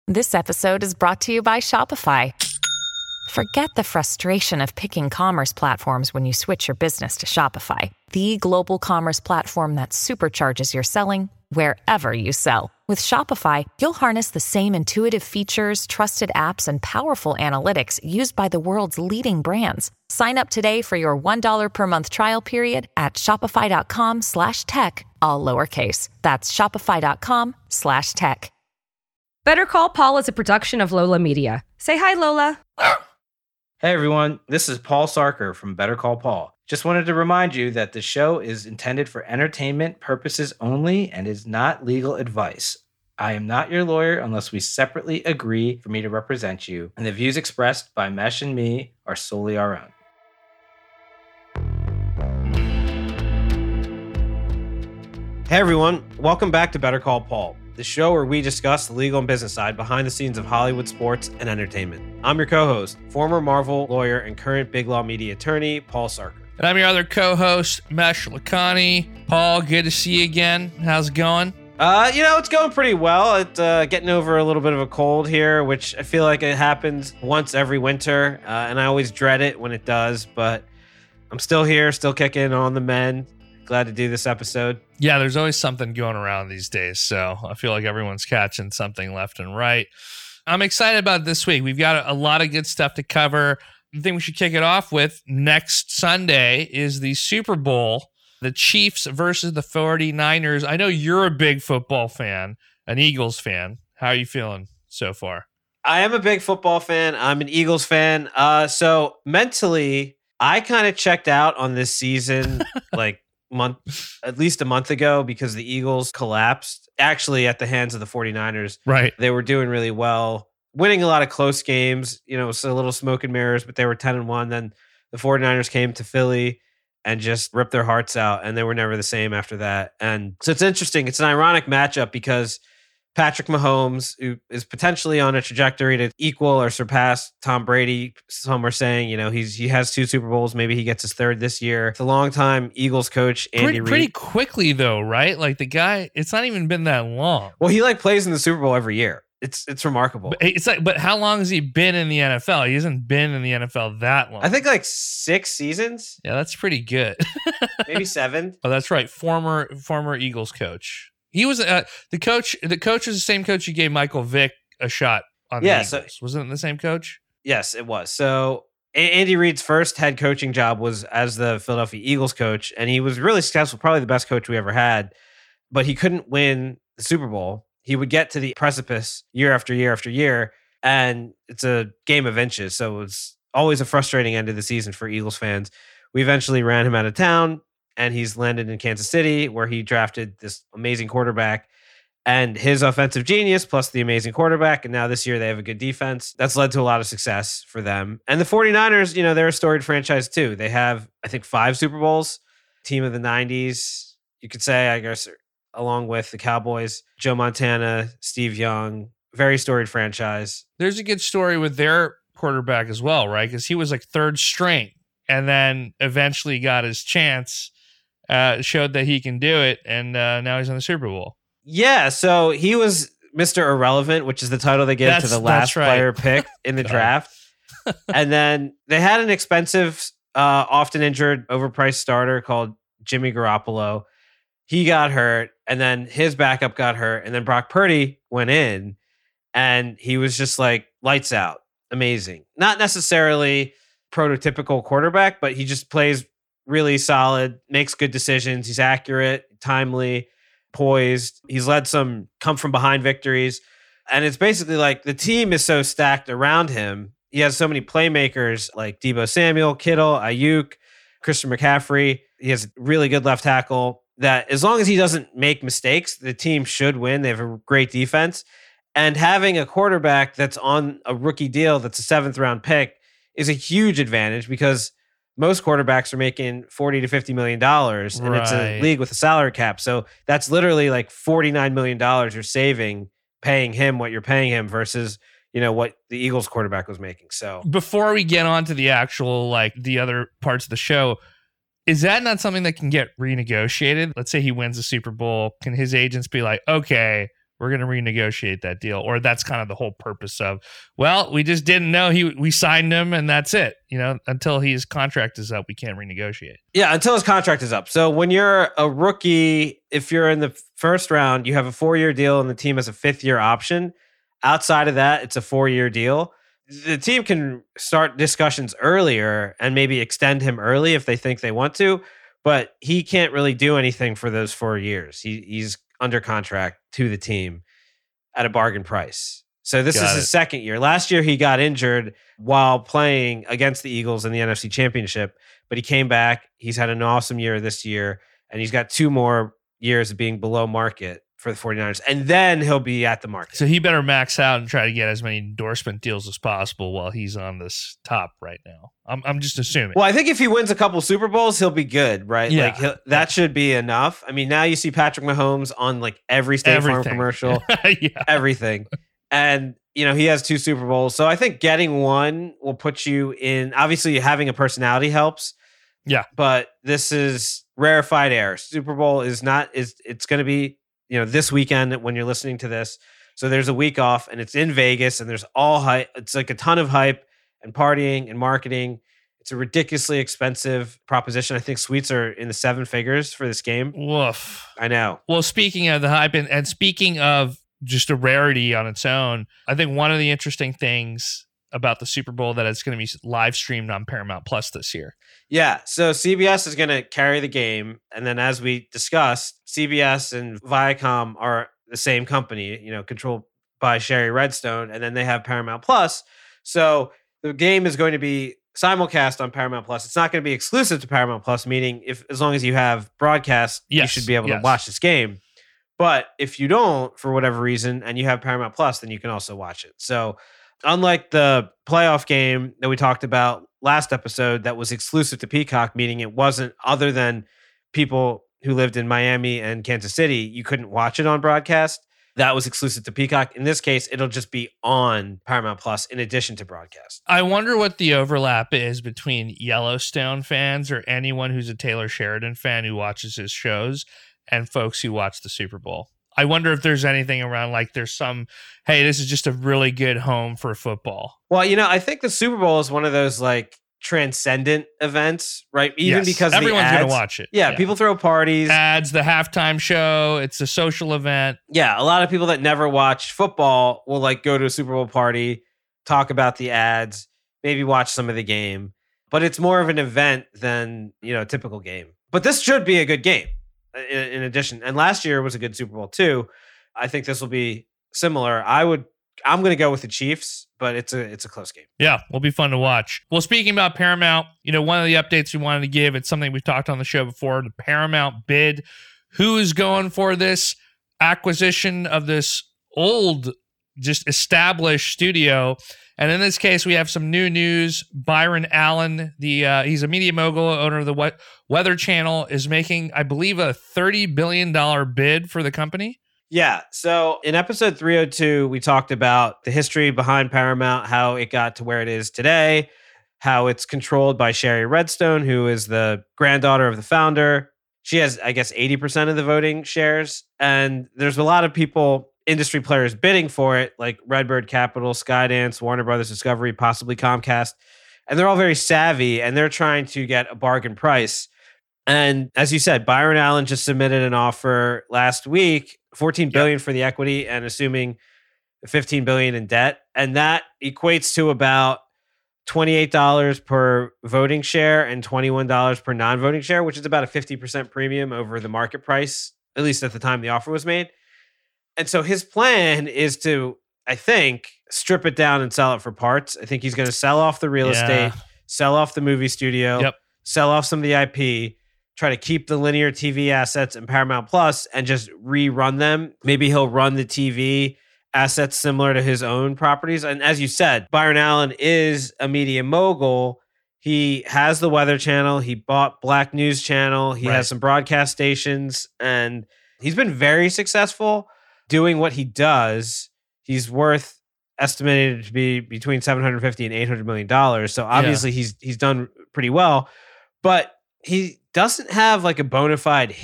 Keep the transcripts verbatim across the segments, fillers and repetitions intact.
This episode is brought to you by Shopify. Forget the frustration of picking commerce platforms when you switch your business to Shopify, the global commerce platform that supercharges your selling wherever you sell. With Shopify, you'll harness the same intuitive features, trusted apps, and powerful analytics used by the world's leading brands. Sign up today for your one dollar per month trial period at shopify.com slash tech, all lowercase. That's shopify.com slash tech. Better Call Paul is a production of Lola Media. Say hi, Lola. Hey everyone, this is Paul Sarker from Better Call Paul. Just wanted to remind you that the show is intended for entertainment purposes only and is not legal advice. I am not your lawyer unless we separately agree for me to represent you, and the views expressed by Mesh and me are solely our own. Hey everyone, welcome back to Better Call Paul, the show where we discuss the legal and business side behind the scenes of Hollywood sports and entertainment. I'm your co-host, former Marvel lawyer and current Big Law Media attorney, Paul Sarker. And I'm your other co-host, Mesh Lakhani. Paul, good to see you again. How's it going? Uh, you know, it's going pretty well. It's uh, getting over a little bit of a cold here, which I feel like it happens once every winter, uh, and I always dread it when it does, but I'm still here, still kicking on the men. Glad to do this episode. Yeah, there's always something going around these days, so I feel like everyone's catching something left and right. I'm excited about this week. We've got a, a lot of good stuff to cover. I think we should kick it off with next Sunday is the Super Bowl, the Chiefs versus the 49ers. I know you're a big football fan, an Eagles fan. How are you feeling so far? I am a big football fan. I'm an Eagles fan. Uh, so mentally, I kind of checked out on this season like month, at least a month ago, because the Eagles collapsed actually at the hands of the 49ers. Right. They were doing really well, winning a lot of close games, you know, so a little smoke and mirrors, but they were ten and one. Then the 49ers came to Philly and just ripped their hearts out, and they were never the same after that. And so it's interesting. It's an ironic matchup because Patrick Mahomes, who is potentially on a trajectory to equal or surpass Tom Brady. Some are saying, you know, he's he has two Super Bowls. Maybe he gets his third this year. The longtime Eagles coach, Andy pretty, Reid. Pretty quickly, though, right? Like the guy, it's not even been that long. Well, he like plays in the Super Bowl every year. It's it's remarkable. But it's like, but how long has he been in the N F L? He hasn't been in the N F L that long. I think like six seasons. Yeah, that's pretty good. Maybe seven. Oh, that's right. Former former Eagles coach. He was uh, the coach. The coach was the same coach who gave Michael Vick a shot on yeah, the Eagles. So, Wasn't it the same coach? Yes, it was. So a- Andy Reid's first head coaching job was as the Philadelphia Eagles coach, and he was really successful, probably the best coach we ever had, but he couldn't win the Super Bowl. He would get to the precipice year after year after year, and it's a game of inches. So it was always a frustrating end of the season for Eagles fans. We eventually ran him out of town, and he's landed in Kansas City, where he drafted this amazing quarterback and his offensive genius plus the amazing quarterback. And now this year they have a good defense. That's led to a lot of success for them. And the 49ers, you know, they're a storied franchise too. They have, I think, five Super Bowls, team of the nineties, you could say, I guess, along with the Cowboys, Joe Montana, Steve Young, very storied franchise. There's a good story with their quarterback as well, right? Because he was like third string and then eventually got his chance. Uh, showed that he can do it, and uh, now he's in the Super Bowl. Yeah, so he was Mister Irrelevant, which is the title they give that's, to the last right. player picked in the draft. And then they had an expensive, uh, often injured, overpriced starter called Jimmy Garoppolo. He got hurt, and then his backup got hurt, and then Brock Purdy went in, and he was just like lights out. Amazing. Not necessarily prototypical quarterback, but he just plays really solid, makes good decisions. He's accurate, timely, poised. He's led some come from behind victories. And it's basically like the team is so stacked around him. He has so many playmakers like Deebo Samuel, Kittle, Ayuk, Christian McCaffrey. He has really good left tackle that as long as he doesn't make mistakes, the team should win. They have a great defense. And having a quarterback that's on a rookie deal that's a seventh round pick is a huge advantage because most quarterbacks are making forty to fifty million dollars, and right. It's a league with a salary cap. So that's literally like forty-nine million dollars you're saving paying him what you're paying him versus, you know, what the Eagles quarterback was making. So before we get on to the actual, like the other parts of the show, is that not something that can get renegotiated? Let's say he wins the Super Bowl. Can his agents be like, okay, we're going to renegotiate that deal. Or that's kind of the whole purpose of, well, we just didn't know he we signed him and that's it. You know, until his contract is up, we can't renegotiate. Yeah, until his contract is up. So when you're a rookie, if you're in the first round, you have a four-year deal and the team has a fifth-year option. Outside of that, it's a four-year deal. The team can start discussions earlier and maybe extend him early if they think they want to, but he can't really do anything for those four years. He, he's under contract to the team at a bargain price. So this Got is it. his second year. Last year, he got injured while playing against the Eagles in the N F C Championship, but he came back. He's had an awesome year this year, and he's got two more years of being below market for the 49ers, and then he'll be at the market. So he better max out and try to get as many endorsement deals as possible while he's on this top right now. I'm I'm just assuming. Well, I think if he wins a couple Super Bowls, he'll be good, right? Yeah. Like he'll, that should be enough. I mean, now you see Patrick Mahomes on like every State Farm Everything. commercial, yeah. everything. And, you know, he has two Super Bowls. So I think getting one will put you in, obviously having a personality helps. Yeah. But this is rarefied air. Super Bowl is not, is it's going to be, you know, this weekend when you're listening to this. So there's a week off and it's in Vegas and there's all hype. It's like a ton of hype and partying and marketing. It's a ridiculously expensive proposition. I think suites are in the seven figures for this game. Woof. I know. Well, speaking of the hype and, and speaking of just a rarity on its own, I think one of the interesting things about the Super Bowl that it's going to be live streamed on Paramount Plus this year. Yeah. So C B S is going to carry the game. And then as we discussed, C B S and Viacom are the same company, you know, controlled by Sherry Redstone. And then they have Paramount Plus. So the game is going to be simulcast on Paramount Plus. It's not going to be exclusive to Paramount Plus, meaning if as long as you have broadcast, Yes, you should be able yes. to watch this game. But if you don't, for whatever reason, and you have Paramount Plus, then you can also watch it. So unlike the playoff game that we talked about last episode that was exclusive to Peacock, meaning it wasn't other than people who lived in Miami and Kansas City, you couldn't watch it on broadcast. That was exclusive to Peacock. In this case, it'll just be on Paramount Plus in addition to broadcast. I wonder what the overlap is between Yellowstone fans or anyone who's a Taylor Sheridan fan who watches his shows and folks who watch the Super Bowl. I wonder if there's anything around like there's some, hey, this is just a really good home for football. Well, you know, I think the Super Bowl is one of those like transcendent events, right? Even Yes, because everyone's going to watch it. Yeah, people throw parties. Ads, the halftime show. It's a social event. Yeah, a lot of people that never watch football will like go to a Super Bowl party, talk about the ads, maybe watch some of the game. But it's more of an event than, you know, a typical game. But this should be a good game in, in addition. And last year was a good Super Bowl too. I think this will be similar. I would I'm going to go with the Chiefs, but it's a it's a close game. Yeah, will be fun to watch. Well, speaking about Paramount, you know, one of the updates we wanted to give, it's something we've talked on the show before, the Paramount bid. Who is going for this acquisition of this old, just established studio? And in this case, we have some new news. Byron Allen, the uh, he's a media mogul, owner of the we- Weather Channel, is making, I believe, a thirty billion dollars bid for the company. Yeah. So in episode three oh two, we talked about the history behind Paramount, how it got to where it is today, how it's controlled by Sherry Redstone, who is the granddaughter of the founder. She has, I guess, eighty percent of the voting shares. And there's a lot of people, industry players bidding for it, like Redbird Capital, Skydance, Warner Brothers Discovery, possibly Comcast. And they're all very savvy and they're trying to get a bargain price. And as you said, Byron Allen just submitted an offer last week, fourteen billion dollars for the equity and assuming fifteen billion dollars in debt. And that equates to about twenty-eight dollars per voting share and twenty-one dollars per non-voting share, which is about a fifty percent premium over the market price, at least at the time the offer was made. And so his plan is to, I think, strip it down and sell it for parts. I think he's going to sell off the real Yeah. estate, sell off the movie studio, Yep. sell off some of the I P, try to keep the linear T V assets and Paramount Plus and just rerun them. Maybe he'll run the T V assets similar to his own properties. And as you said, Byron Allen is a media mogul. He has the Weather Channel. He bought Black News Channel. He Right. has some broadcast stations and he's been very successful doing what he does. He's worth estimated to be between seven hundred fifty and eight hundred million dollars. So obviously he's he's done pretty well, but he doesn't have like a bona fide hit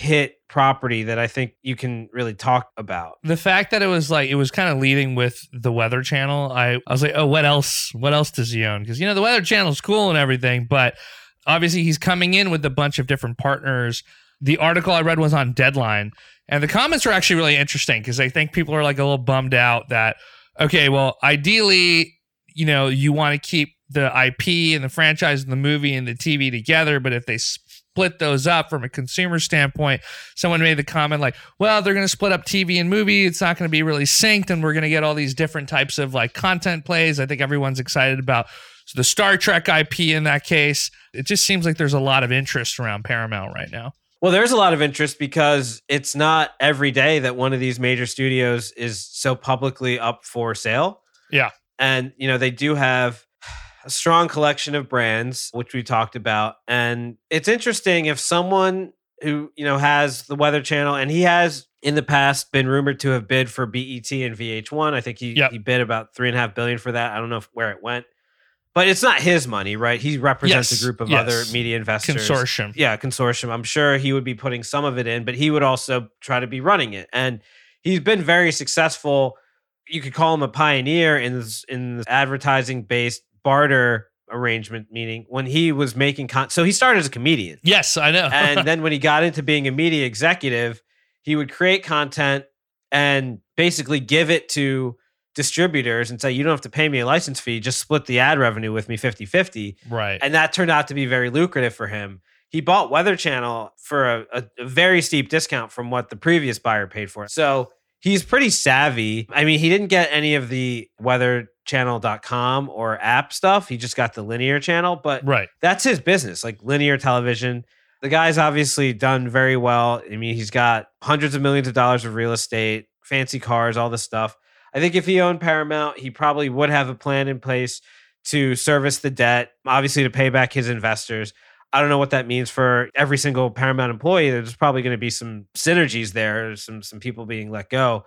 property that I think you can really talk about. The fact that it was like, it was kind of leading with the Weather Channel. I, I was like, oh, what else? What else does he own? Because, you know, the Weather Channel is cool and everything, but obviously he's coming in with a bunch of different partners. The article I read was on Deadline, and the comments are actually really interesting because I think people are like a little bummed out that, okay, well, ideally, you know, you want to keep the I P and the franchise and the movie and the T V together, but if they split those up from a consumer standpoint, someone made the comment like, well, they're going to split up T V and movie. It's not going to be really synced, and we're going to get all these different types of like content plays. I think everyone's excited about the Star Trek I P in that case. It just seems like there's a lot of interest around Paramount right now. Well, there's a lot of interest because it's not every day that one of these major studios is so publicly up for sale. Yeah. And, you know, they do have a strong collection of brands, which we talked about. And it's interesting if someone who, you know, has the Weather Channel, and he has in the past been rumored to have bid for B E T and V H one. I think he, yep. he bid about three and a half billion for that. I don't know if, where it went. But it's not his money, right? He represents yes, a group of yes. other media investors. Consortium. Yeah, consortium. I'm sure he would be putting some of it in, but he would also try to be running it. And he's been very successful. You could call him a pioneer in this, in this advertising-based barter arrangement, meaning when he was making con- so he started as a comedian. Yes, I know. And then when he got into being a media executive, he would create content and basically give it to distributors and say, you don't have to pay me a license fee, just split the ad revenue with me fifty-fifty. Right. And that turned out to be very lucrative for him. He bought Weather Channel for a, a, a very steep discount from what the previous buyer paid for it. So he's pretty savvy. I mean, he didn't get any of the weather channel dot com or app stuff. He just got the linear channel, but right. that's his business, like linear television. The guy's obviously done very well. I mean, he's got hundreds of millions of dollars of real estate, fancy cars, all this stuff. I think if he owned Paramount, he probably would have a plan in place to service the debt, obviously to pay back his investors. I don't know what that means for every single Paramount employee. There's probably going to be some synergies there, some some people being let go.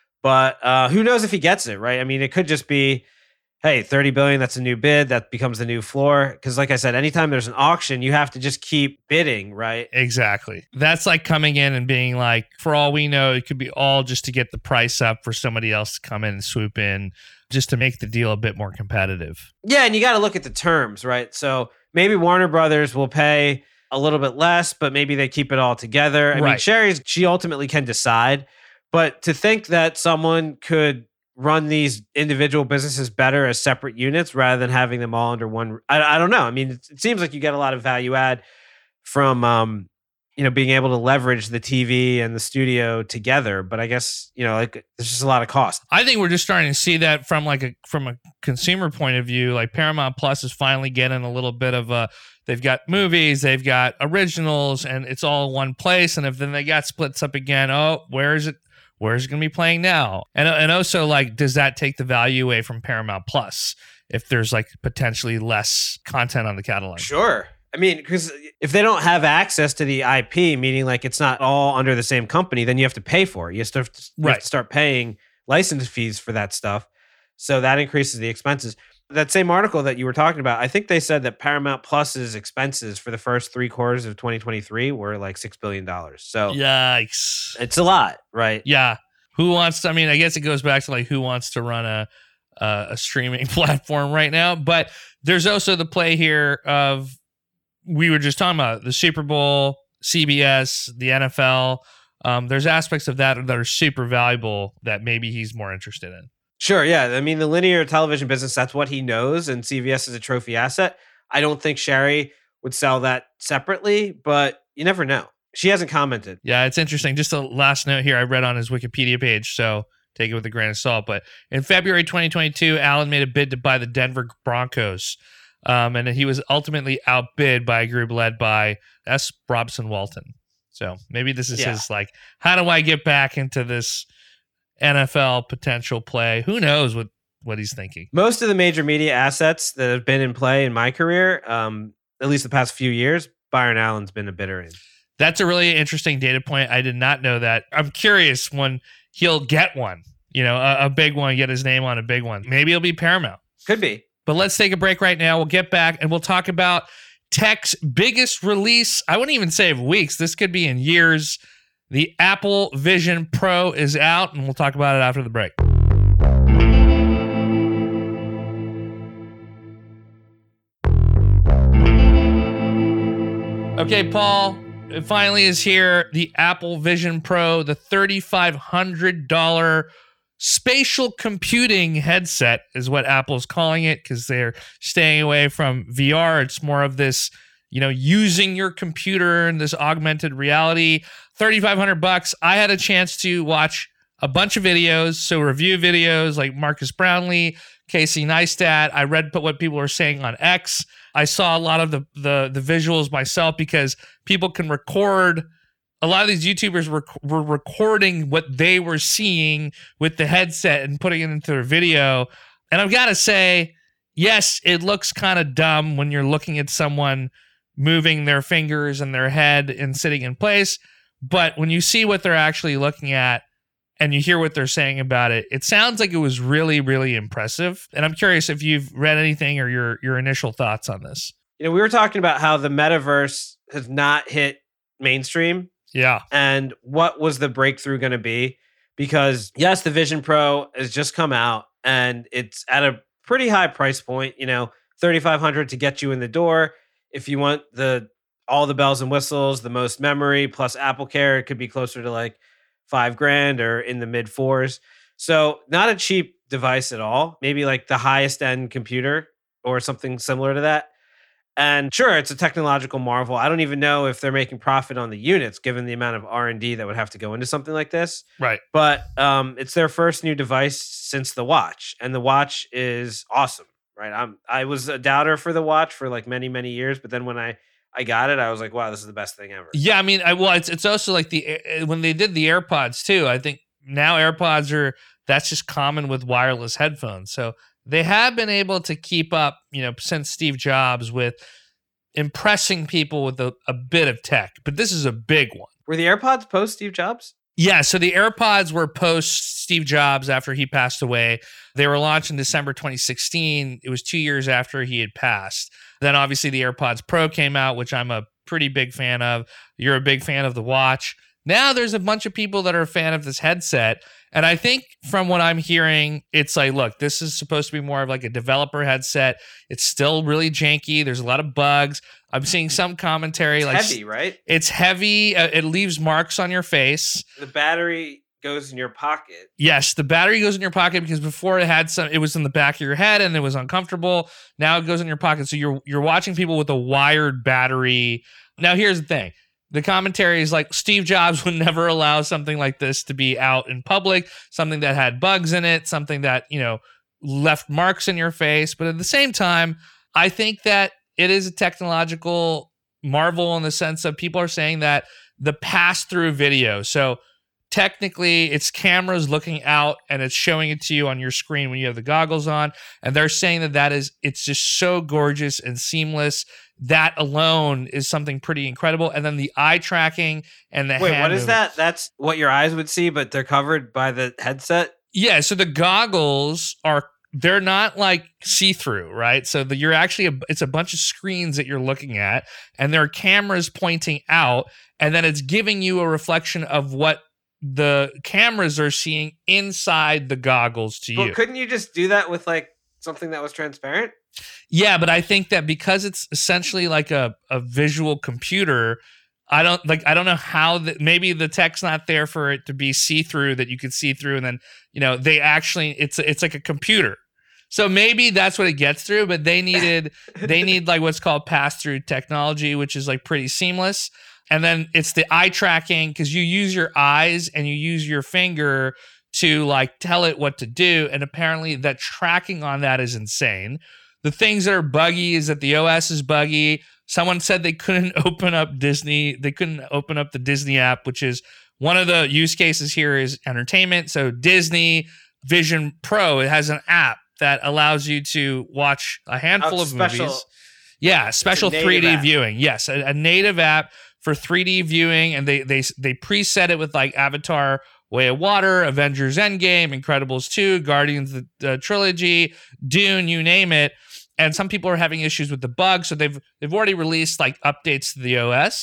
But uh, who knows if he gets it, right? I mean, it could just be, hey, thirty billion dollars, that's a new bid. That becomes the new floor. Because like I said, anytime there's an auction, you have to just keep bidding, right? Exactly. That's like coming in and being like, for all we know, it could be all just to get the price up for somebody else to come in and swoop in just to make the deal a bit more competitive. Yeah, and you got to look at the terms, right? So maybe Warner Brothers will pay a little bit less, but maybe they keep it all together. I right. mean, Sherry's, she ultimately can decide. But to think that someone could run these individual businesses better as separate units rather than having them all under one, I, I don't know. I mean, it, it seems like you get a lot of value add from, um, you know, being able to leverage the T V and the studio together. But I guess, you know, like there's just a lot of cost. I think we're just starting to see that from like a from a consumer point of view. Like Paramount Plus is finally getting a little bit of a, they've got movies, they've got originals, and it's all in one place. And if then they got splits up again, oh, where is it? Where's it going to be playing now? And and also, like, does that take the value away from Paramount Plus if there's like potentially less content on the catalog? Sure. I mean, because if they don't have access to the I P, meaning like it's not all under the same company, then you have to pay for it. You have to, you right. have to start paying license fees for that stuff. So that increases the expenses. That same article that you were talking about, I think they said that Paramount Plus's expenses for the first three quarters of twenty twenty-three were like six billion dollars. So yikes. It's a lot, right? Yeah. Who wants to, I mean, I guess it goes back to like who wants to run a, a, a streaming platform right now. But there's also the play here of, we were just talking about the Super Bowl, C B S, the N F L. Um, there's aspects of that that are super valuable that maybe he's more interested in. Sure, yeah. I mean, the linear television business, that's what he knows, and C B S is a trophy asset. I don't think Sherry would sell that separately, but you never know. She hasn't commented. Yeah, it's interesting. Just a last note here I read on his Wikipedia page, so take it with a grain of salt. But in February twenty twenty-two, Allen made a bid to buy the Denver Broncos, um, and he was ultimately outbid by a group led by S. Robson Walton. So maybe this is yeah. his, like, how do I get back into this N F L potential play? Who knows what, what he's thinking. Most of the major media assets that have been in play in my career, um, at least the past few years, Byron Allen's been a bidder in. That's a really interesting data point. I did not know that. I'm curious when he'll get one, you know, a, a big one, get his name on a big one. Maybe it'll be Paramount. Could be. But let's take a break right now. We'll get back and we'll talk about tech's biggest release. I wouldn't even say of weeks. This could be in years. The Apple Vision Pro is out, and we'll talk about it after the break. Okay, Paul, it finally is here. The Apple Vision Pro, the three thousand five hundred dollars spatial computing headset is what Apple's calling it because they're staying away from V R. It's more of this, you know, using your computer and this augmented reality. three thousand five hundred bucks. I had a chance to watch a bunch of videos, so review videos like Marcus Brownlee, Casey Neistat. I read what people were saying on X. I saw a lot of the, the the visuals myself because people can record. A lot of these YouTubers were, were recording what they were seeing with the headset and putting it into their video. And I've got to say, yes, it looks kind of dumb when you're looking at someone moving their fingers and their head and sitting in place. But when you see what they're actually looking at and you hear what they're saying about it, it sounds like it was really, really impressive. And I'm curious if you've read anything or your your initial thoughts on this. You know, we were talking about how the metaverse has not hit mainstream. Yeah. And what was the breakthrough going to be? Because yes, the Vision Pro has just come out and it's at a pretty high price point, you know, thirty-five hundred dollars to get you in the door. If you want the all the bells and whistles, the most memory plus Apple Care, it could be closer to like five grand or in the mid fours. So not a cheap device at all. Maybe like the highest end computer or something similar to that. And sure, it's a technological marvel. I don't even know if they're making profit on the units, given the amount of R and D that would have to go into something like this. Right. But um, it's their first new device since the watch, and the watch is awesome. Right. I'm. I was a doubter for the watch for like many, many years, but then when I I got it, I was like, wow, this is the best thing ever. Yeah, I mean, I, well, it's it's also like the when they did the AirPods too. I think now AirPods are that's just common with wireless headphones. So they have been able to keep up, you know, since Steve Jobs with impressing people with a, a bit of tech. But this is a big one. Were the AirPods post Steve Jobs? Yeah, so the AirPods were post Steve Jobs after he passed away. They were launched in December twenty sixteen. It was two years after he had passed. Then obviously the AirPods Pro came out, which I'm a pretty big fan of. You're a big fan of the watch. Now there's a bunch of people that are a fan of this headset. And I think from what I'm hearing, it's like, look, this is supposed to be more of like a developer headset. It's still really janky. There's a lot of bugs. I'm seeing some commentary. It's like heavy, right? It's heavy. Uh, it leaves marks on your face. The battery goes in your pocket. Yes, the battery goes in your pocket because before it had some, it was in the back of your head and it was uncomfortable. Now it goes in your pocket. So you're you're watching people with a wired battery. Now here's the thing. The commentary is like Steve Jobs would never allow something like this to be out in public, something that had bugs in it, something that, you know, left marks in your face. But at the same time, I think that it is a technological marvel in the sense of people are saying that the pass-through video. So technically, it's cameras looking out and it's showing it to you on your screen when you have the goggles on. And they're saying that that is, it's just so gorgeous and seamless. That alone is something pretty incredible. And then the eye tracking and the Wait, hand what is movement. that? That's what your eyes would see, but they're covered by the headset? Yeah, so the goggles are, they're not like see-through, right? So the, you're actually, a, it's a bunch of screens that you're looking at and there are cameras pointing out and then it's giving you a reflection of what the cameras are seeing inside the goggles to But you. couldn't you just do that with like something that was transparent? Yeah, but I think that because it's essentially like a, a visual computer, I don't like I don't know how that maybe the tech's not there for it to be see-through that you could see through and then, you know, they actually it's it's like a computer. So maybe that's what it gets through, but they needed they need like what's called pass-through technology, which is like pretty seamless. And then it's the eye tracking because you use your eyes and you use your finger to like tell it what to do. And apparently that tracking on that is insane. The things that are buggy is that the O S is buggy. Someone said they couldn't open up Disney. They couldn't open up the Disney app, which is one of the use cases here is entertainment. So Disney Vision Pro, it has an app that allows you to watch a handful Oh, of special- movies. Yeah, special native three D app. viewing. Yes, a, a native app for three D viewing, and they they they preset it with like Avatar, Way of Water, Avengers Endgame, Incredibles two, Guardians of the uh, Trilogy, Dune, you name it. And some people are having issues with the bugs, so they've they've already released like updates to the O S.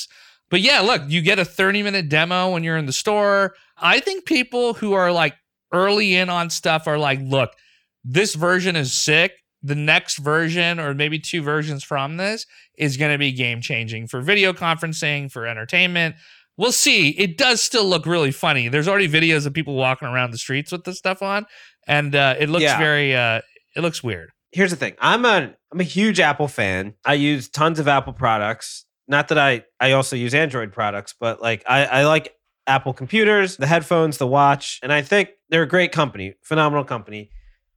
But yeah, look, you get a thirty minute demo when you're in the store. I think people who are like early in on stuff are like, look, this version is sick. The next version, or maybe two versions from this, is going to be game changing for video conferencing, for entertainment. We'll see. It does still look really funny. There's already videos of people walking around the streets with this stuff on, and uh, it looks Yeah. very, uh, it looks weird. Here's the thing. I'm a I'm a huge Apple fan. I use tons of Apple products. Not that I I also use Android products, but like I, I like Apple computers, the headphones, the watch, and I think they're a great company, phenomenal company.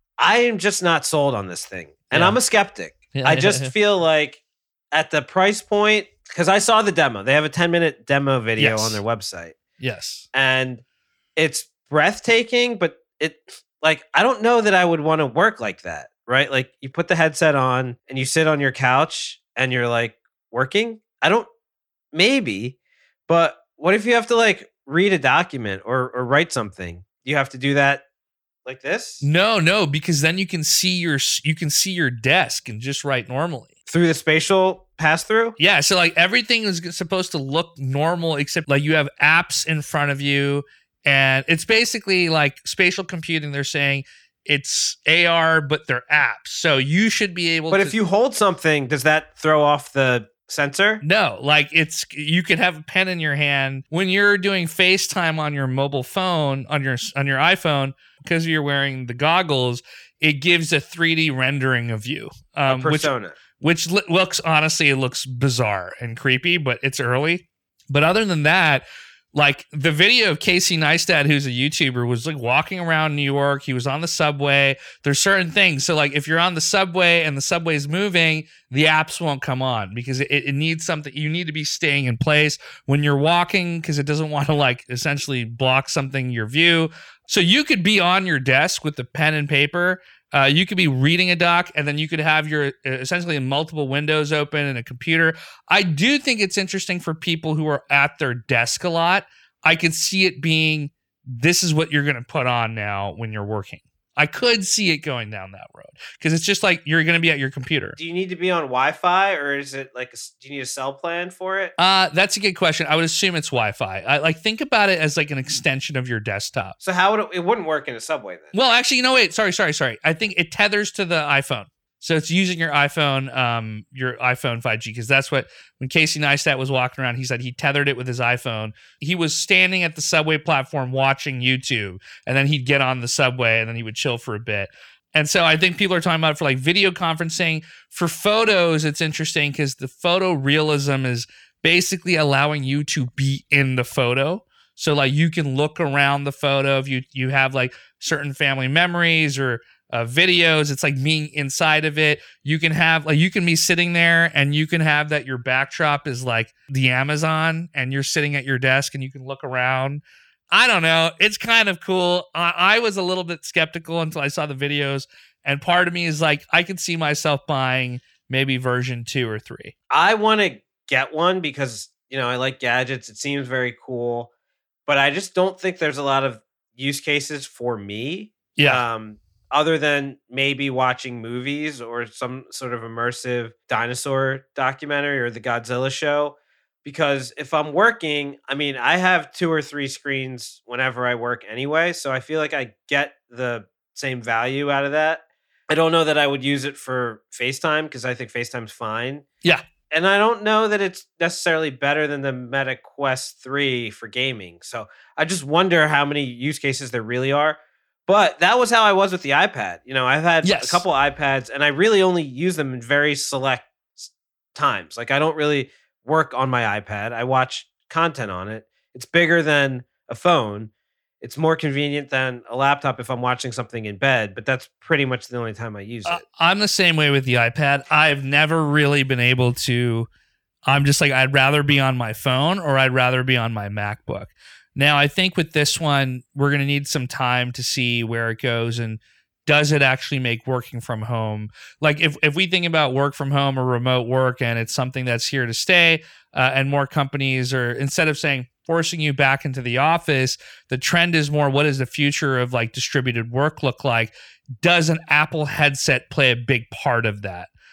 I am just not sold on this thing. And Yeah. I'm a skeptic. Yeah, I yeah, just yeah. feel like at the price point, because I saw the demo. They have a ten minute demo video Yes. on their website. Yes. And it's breathtaking, but it like I don't know that I would want to work like that, right? Like you put the headset on and you sit on your couch and you're like working. I don't maybe, but what if you have to like read a document or or write something? You have to do that like this No, no, because then you can see your you can see your desk and just write normally. through the spatial pass through. Yeah, so like everything is supposed to look normal except like you have apps in front of you, and it's basically like spatial computing. They're saying it's A R, but they're apps. So you should be able But to if you hold something, does that throw off the sensor? No, like it's you could have a pen in your hand when you're doing FaceTime on your mobile phone on your on your iPhone because you're wearing the goggles. It gives a three D rendering of you, um, which Persona. which li- looks honestly it looks bizarre and creepy, but it's early. But other than that, like the video of Casey Neistat, who's a YouTuber, was like walking around New York. He was on the subway. There's certain things. So like if you're on the subway and the subway's moving, the apps won't come on because it, it needs something. You need to be staying in place when you're walking because it doesn't want to like essentially block something your view. So you could be on your desk with the pen and paper. Uh, you could be reading a doc, and then you could have your uh, essentially multiple windows open in a computer. I do think it's interesting for people who are at their desk a lot. I could see it being, this is what you're going to put on now when you're working. I could see it going down that road because it's just like you're going to be at your computer. Do you need to be on Wi-Fi or is it like a, do you need a cell plan for it? Uh, that's a good question. I would assume it's Wi-Fi. I like think about it as like an extension of your desktop. So how would it, it wouldn't work in a subway then? Well, actually, you know, wait, sorry, sorry, sorry. I think it tethers to the iPhone. So it's using your iPhone, um, your iPhone five G, because that's what, when Casey Neistat was walking around, he said he tethered it with his iPhone. He was standing at the subway platform watching YouTube, and then he'd get on the subway, and then he would chill for a bit. And so I think people are talking about it for like video conferencing. For photos, it's interesting because the photo realism is basically allowing you to be in the photo. So like you can look around the photo if you you have like certain family memories or uh, videos. It's like being inside of it. You can have like you can be sitting there and you can have that your backdrop is like the Amazon and you're sitting at your desk and you can look around. I don't know. It's kind of cool. I, I was a little bit skeptical until I saw the videos, and part of me is like I could see myself buying maybe version two or three. I want to get one because, you know, I like gadgets. It seems very cool, but I just don't think there's a lot of use cases for me. Yeah. Um, other than maybe watching movies or some sort of immersive dinosaur documentary or the Godzilla show. Because if I'm working, I mean, I have two or three screens whenever I work anyway. So I feel like I get the same value out of that. I don't know that I would use it for FaceTime because I think FaceTime's fine. Yeah. And I don't know that it's necessarily better than the Meta Quest three for gaming. So I just wonder how many use cases there really are. But that was how I was with the iPad. You know, I've had Yes. a couple iPads and I really only use them in very select s- times. Like I don't really work on my iPad. I watch content on it. It's bigger than a phone. It's more convenient than a laptop if I'm watching something in bed, but that's pretty much the only time I use it. Uh, I'm the same way with the iPad. I've never really been able to. I'm just like, I'd rather be on my phone or I'd rather be on my MacBook. Now, I think with this one, we're going to need some time to see where it goes and does it actually make working from home? Like if, if we think about work from home or remote work and it's something that's here to stay uh, and more companies are, instead of saying forcing you back into the office, the trend is more, what does the future of like distributed work look like? Does an Apple headset play a big part of that?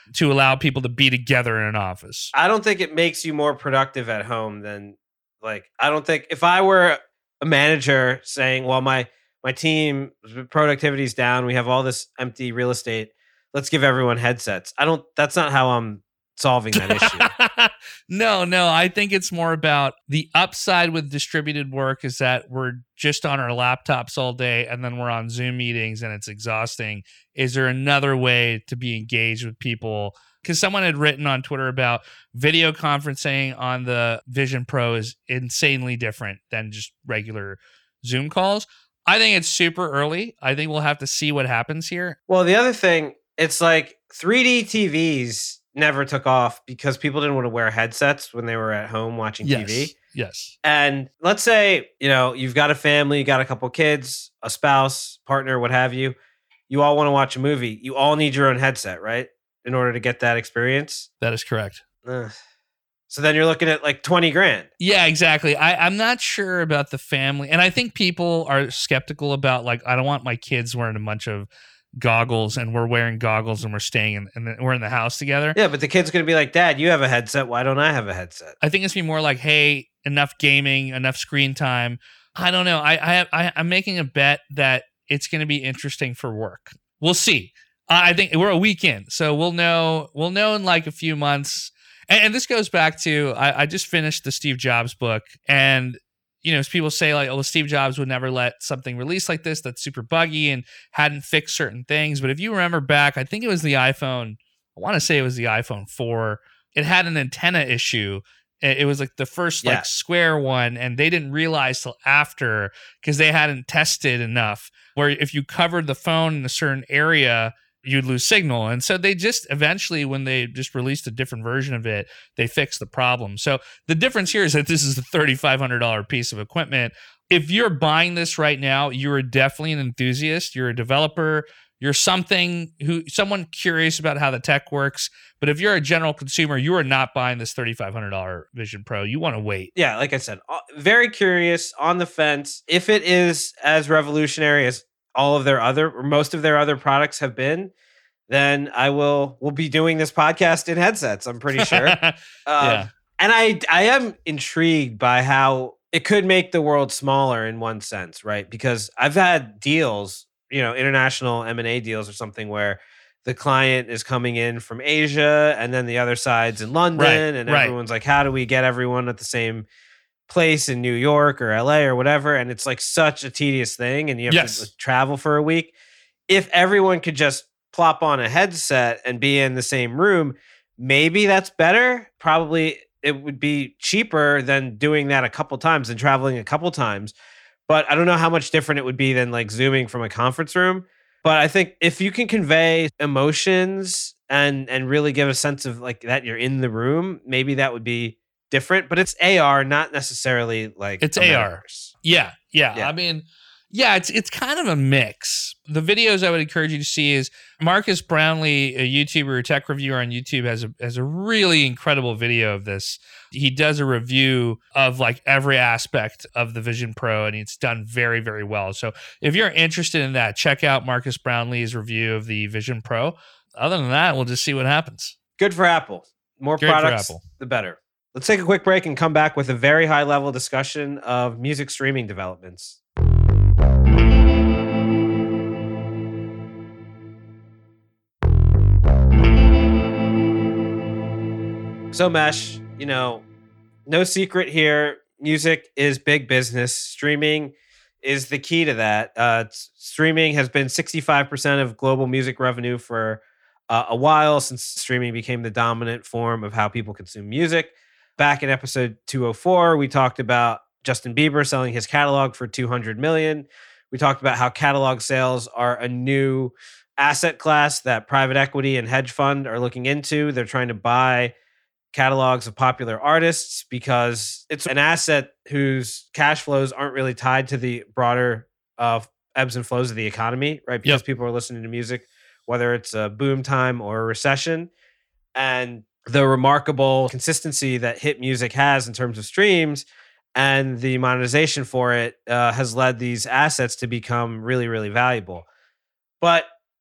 to allow people to be together in an office. I don't think it makes you more productive at home than like, I don't think if I were a manager saying, well, my, my team productivity is down. We have all this empty real estate. Let's give everyone headsets. I don't, that's not how I'm solving that issue. no, no. I think it's more about the upside with distributed work is that we're just on our laptops all day and then we're on Zoom meetings and it's exhausting. Is there another way to be engaged with people? Because someone had written on Twitter about video conferencing on the Vision Pro is insanely different than just regular Zoom calls. I think it's super early. I think we'll have to see what happens here. Well, the other thing, it's like three D T Vs never took off because people didn't want to wear headsets when they were at home watching yes. T V. Yes. And let's say, you know, you've got a family, you got a couple kids, a spouse, partner, what have you. You all want to watch a movie. You all need your own headset, right? In order to get that experience. That is correct. Ugh. So then you're looking at like twenty grand. Yeah, exactly. I, I'm not sure about the family. And I think people are skeptical about like, I don't want my kids wearing a bunch of goggles and we're wearing goggles and we're staying in, and we're in the house together. Yeah, but the kid's going to be like, Dad, you have a headset. Why don't I have a headset? I think it's be more like, hey, enough gaming, enough screen time. I don't know. I, I, have, I I'm making a bet that it's going to be interesting for work. We'll see. I think we're a week in, so we'll know. We'll know in like a few months. And, and this goes back to I, I just finished the Steve Jobs book, and you know, people say like, "Oh, Steve Jobs would never let something release like this that's super buggy and hadn't fixed certain things." But if you remember back, I think it was the iPhone. I want to say it was the iPhone four. It had an antenna issue. It was like the first yeah. like square one, and they didn't realize till after because they hadn't tested enough. Where if you covered the phone in a certain area, you'd lose signal. And so they just eventually, when they just released a different version of it, they fixed the problem. So the difference here is that this is a thirty-five hundred dollars piece of equipment. If you're buying this right now, you're definitely an enthusiast. You're a developer. You're something who someone curious about how the tech works. But if you're a general consumer, you are not buying this thirty-five hundred dollars Vision Pro. You want to wait. Yeah, like I said, very curious, on the fence. If it is as revolutionary as all of their other, or most of their other products have been, then I will will be doing this podcast in headsets, I'm pretty sure. um, yeah. And I I am intrigued by how it could make the world smaller in one sense, right? Because I've had deals, you know, international M and A deals or something where the client is coming in from Asia and then the other side's in London, right, and right. everyone's like, how do we get everyone at the same place in New York or L A or whatever? And it's like such a tedious thing, and you have yes. to travel for a week. If everyone could just plop on a headset and be in the same room, maybe that's better. Probably it would be cheaper than doing that a couple times and traveling a couple times. But I don't know how much different it would be than like Zooming from a conference room. But I think if you can convey emotions and and really give a sense of like that you're in the room, maybe that would be different. But it's A R, not necessarily like it's A R. metaverse. Yeah, yeah, yeah. I mean, yeah, it's it's kind of a mix. The videos I would encourage you to see is Marcus Brownlee, a YouTuber, a tech reviewer on YouTube, has a has a really incredible video of this. He does a review of like every aspect of the Vision Pro, and it's done very, very well. So if you're interested in that, check out Marcus Brownlee's review of the Vision Pro. Other than that, we'll just see what happens. Good for Apple. More Good for products, Apple. the better. Let's take a quick break and come back with a very high level discussion of music streaming developments. So, Mesh, you know, no secret here. Music is big business. Streaming is the key to that. Uh, streaming has been sixty-five percent of global music revenue for uh, a while, since streaming became the dominant form of how people consume music. Back in episode two oh four, we talked about Justin Bieber selling his catalog for two hundred million dollars. We talked about how catalog sales are a new asset class that private equity and hedge fund are looking into. They're trying to buy catalogs of popular artists because it's an asset whose cash flows aren't really tied to the broader uh, ebbs and flows of the economy, right? Because Yep. people are listening to music, whether it's a boom time or a recession. And the remarkable consistency that hit music has in terms of streams and the monetization for it uh, has led these assets to become really, really valuable. But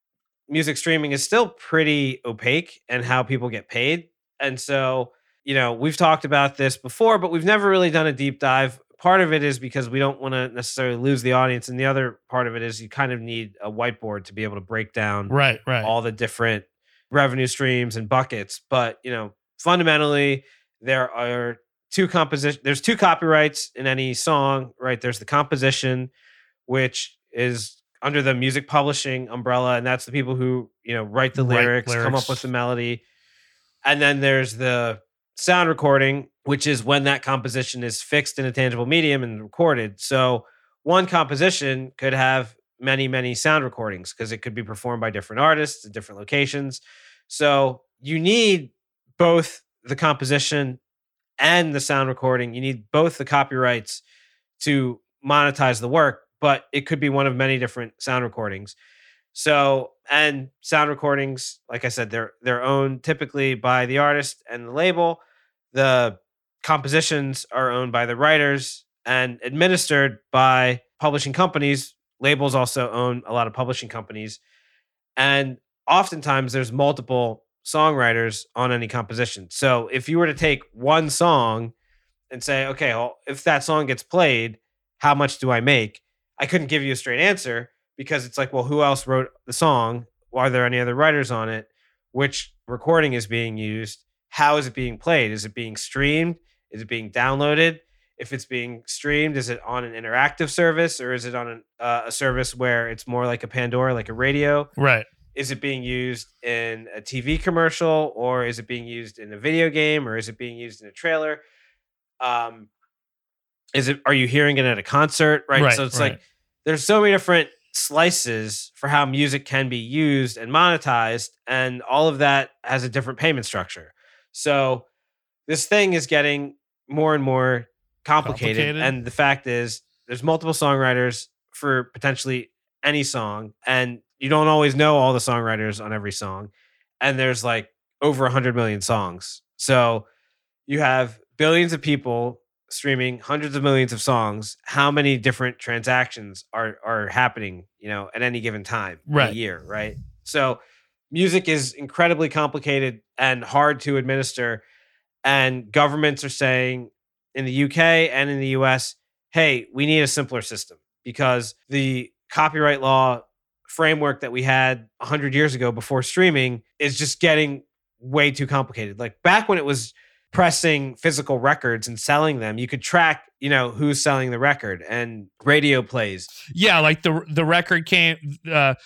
music streaming is still pretty opaque and how people get paid. And so, you know, we've talked about this before, but we've never really done a deep dive. Part of it is because we don't want to necessarily lose the audience. And the other part of it is you kind of need a whiteboard to be able to break down right, right. all the different revenue streams and buckets. But, you know, fundamentally, there are two composition. There's two copyrights in any song, right? There's the composition, which is under the music publishing umbrella, and that's the people who, you know, write the Write lyrics, lyrics. come up with the melody. And then there's the sound recording, which is when that composition is fixed in a tangible medium and recorded. So one composition could have many, many sound recordings because it could be performed by different artists at different locations. So you need both the composition and the sound recording. You need both the copyrights to monetize the work, but it could be one of many different sound recordings. So, and sound recordings, like I said, they're they're owned typically by the artist and the label. The compositions are owned by the writers and administered by publishing companies. Labels also own a lot of publishing companies. And oftentimes there's multiple songwriters on any composition. So if you were to take one song and say, okay, well, if that song gets played, how much do I make? I couldn't give you a straight answer because it's like, well, who else wrote the song? Are there any other writers on it? Which recording is being used? How is it being played? Is it being streamed? Is it being downloaded? If it's being streamed, is it on an interactive service or is it on an, uh, a service where it's more like a Pandora, like a radio? Right. Is it being used in a T V commercial or is it being used in a video game or is it being used in a trailer? Um, is it, are you hearing it at a concert? Right. Right, so it's right. like, there's so many different slices for how music can be used and monetized. And all of that has a different payment structure. So this thing is getting more and more complicated. Complicated. And the fact is there's multiple songwriters for potentially any song. And you don't always know all the songwriters on every song. And there's like over a hundred million songs. So you have billions of people streaming hundreds of millions of songs. How many different transactions are, are happening, you know, at any given time in Right. a year, right? So music is incredibly complicated and hard to administer. And governments are saying in the U K and in the U S, hey, we need a simpler system because the copyright law framework that we had one hundred years ago before streaming is just getting way too complicated. Like back when it was pressing physical records and selling them, you could track, you know, who's selling the record and radio plays. Yeah, like the the record came. Uh,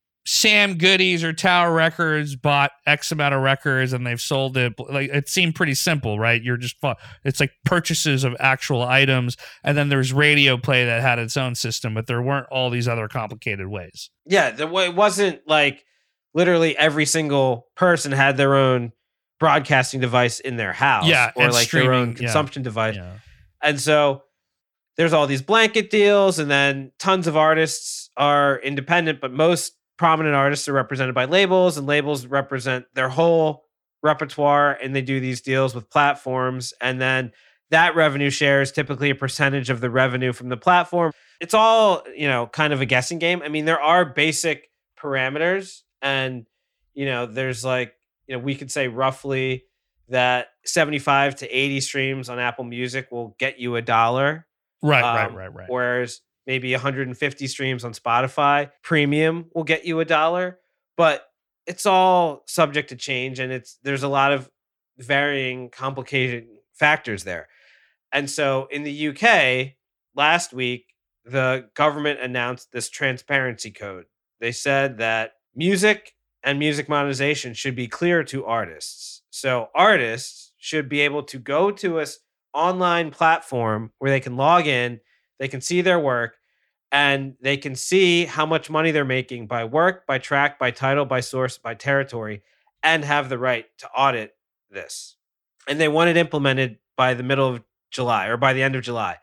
Sam Goodies or Tower Records bought X amount of records and they've sold it. Like it seemed pretty simple, right? You're just it's like purchases of actual items, and then there's radio play that had its own system, but there weren't all these other complicated ways. Yeah, the, it wasn't like literally every single person had their own broadcasting device in their house, Yeah, or and like their own streaming, yeah. consumption device. Yeah. And so there's all these blanket deals, and then tons of artists are independent, but most prominent artists are represented by labels, and labels represent their whole repertoire, and they do these deals with platforms. And then that revenue share is typically a percentage of the revenue from the platform. It's all, you know, kind of a guessing game. I mean, there are basic parameters, and, you know, there's like, you know, we could say roughly that seventy-five to eighty streams on Apple Music will get you a dollar. Right, Um, right, right, right. Whereas maybe one hundred fifty streams on Spotify Premium will get you a dollar, but it's all subject to change, and it's there's a lot of varying, complicated factors there. And so in the U K last week, the government announced this transparency code. They said that music and music monetization should be clear to artists. So artists should be able to go to a online platform where they can log in, they can see their work, and they can see how much money they're making by work, by track, by title, by source, by territory, and have the right to audit this. And they want it implemented by the middle of July or by the end of July.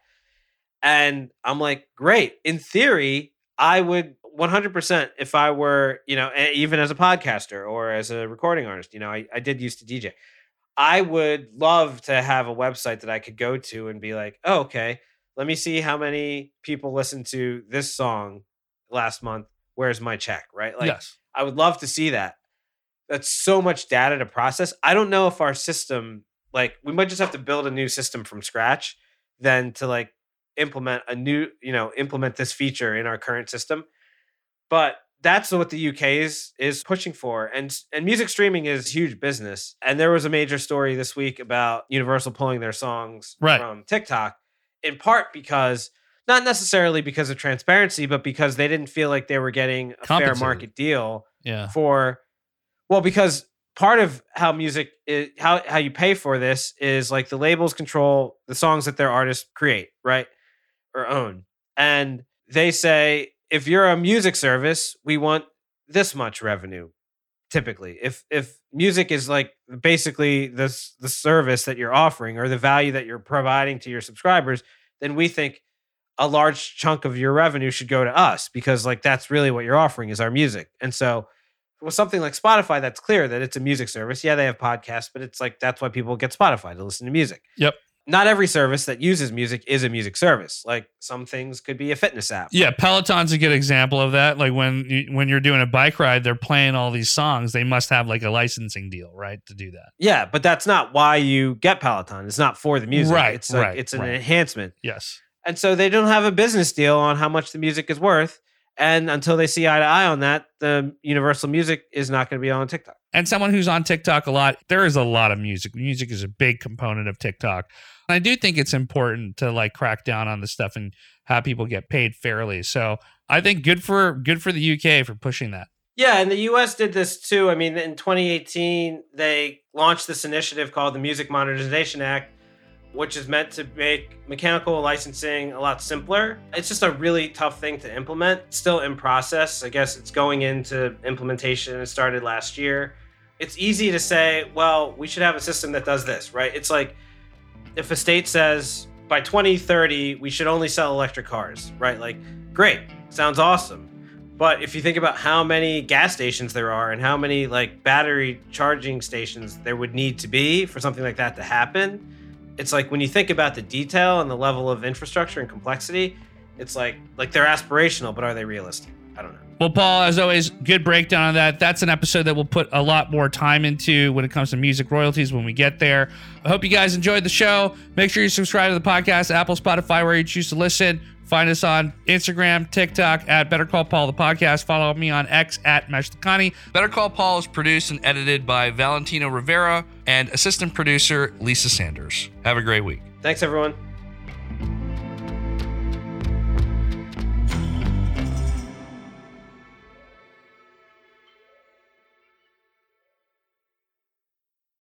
And I'm like, great. In theory, I would one hundred percent if I were, you know, even as a podcaster or as a recording artist, you know, I, I did used to D J. I would love to have a website that I could go to and be like, oh, okay, let me see how many people listened to this song last month. where's my check, right? Like, yes. I would love to see that. That's so much data to process. I don't know if our system, like, we might just have to build a new system from scratch then to like implement a new, you know, implement this feature in our current system. But that's what the U K is is pushing for. And and music streaming is huge business. And there was a major story this week about Universal pulling their songs right. from TikTok, in part because, not necessarily because of transparency, but because they didn't feel like they were getting a fair market deal yeah. for, well, because part of how music is, how, how you pay for this is like the labels control the songs that their artists create, right? Or own. And they say, if you're a music service, we want this much revenue. Typically, if if music is like basically this the service that you're offering or the value that you're providing to your subscribers, then we think a large chunk of your revenue should go to us because like that's really what you're offering is our music. And so with something like Spotify, that's clear that it's a music service. Yeah, they have podcasts, but it's like that's why people get Spotify to listen to music. Yep. Not every service that uses music is a music service. Like some things could be a fitness app. Yeah, Peloton's a good example of that. Like when you, when you're doing a bike ride, they're playing all these songs. They must have like a licensing deal, right, to do that. Yeah, but that's not why you get Peloton. It's not for the music. Right, It's like, right, it's an right. enhancement. Yes. And so they don't have a business deal on how much the music is worth. And until they see eye to eye on that, the Universal Music is not going to be on TikTok. And someone who's on TikTok a lot, there is a lot of music. Music is a big component of TikTok. And I do think it's important to like crack down on this stuff and have people get paid fairly. So I think good for good for the U K for pushing that. Yeah, and the U S did this too. I mean, in twenty eighteen, they launched this initiative called the Music Modernization Act, which is meant to make mechanical licensing a lot simpler. It's just a really tough thing to implement. It's still in process. I guess it's going into implementation. It started last year. It's easy to say, well, we should have a system that does this, right? It's like if a state says by twenty thirty, we should only sell electric cars, right? Like, great, sounds awesome. But if you think about how many gas stations there are and how many like battery charging stations there would need to be for something like that to happen, it's like when you think about the detail and the level of infrastructure and complexity, it's like like they're aspirational, but are they realistic? I don't know. Well, Paul, as always, good breakdown on that. That's an episode that we'll put a lot more time into when it comes to music royalties when we get there. I hope you guys enjoyed the show. Make sure you subscribe to the podcast, Apple, Spotify, where you choose to listen. Find us on Instagram, TikTok at Better Call Paul the Podcast. Follow me on X at Meshlakani. Better Call Paul is produced and edited by Valentino Rivera and assistant producer Lisa Sanders. Have a great week. Thanks, everyone.